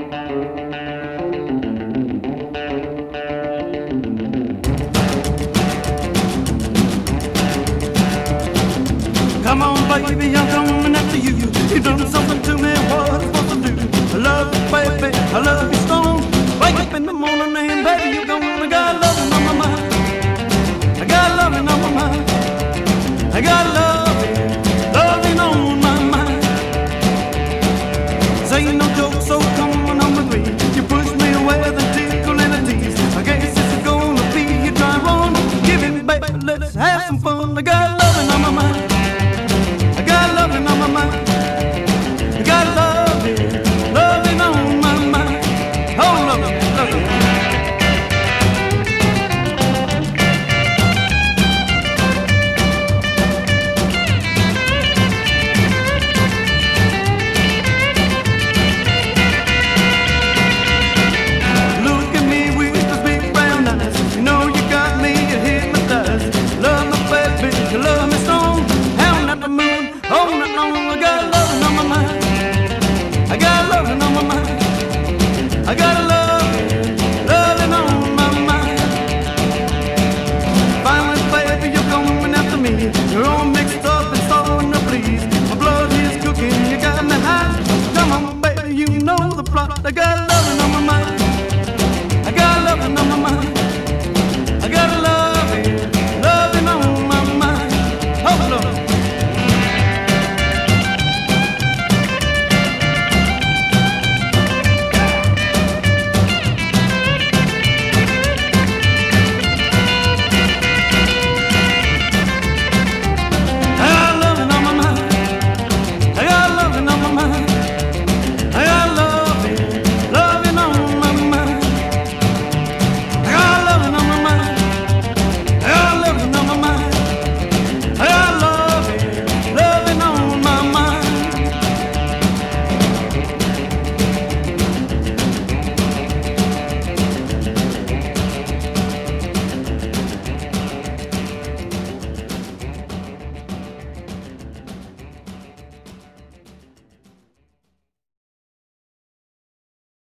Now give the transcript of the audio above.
Come on, baby, I'm coming after you. You done something to me, what I'm supposed to do? I love you, baby, I love you stone. Wake up in the morning and baby, you're gonna got loving on my mind. I got loving on my mind. I got loving on my mind. This ain't no joke, so come on with me. You push me away with a tickle and a tease. I guess it's gonna be you try on. Give it, baby, let's have some fun. I got loving on my mind. I got loving on my mind. I got loving on my mind. Oh, loving. Look at me with those big brown eyes. You know you got me hypnotized. Love my baby, you love me stone. Hound at the moon. Oh, no, I got loving on my mind. I got loving on my mind. I got loving on my mind. Finally, baby, you're coming after me. You're all mixed up and starting to please. My blood is cooking, you got me high. Come on, baby, you know the plot. I got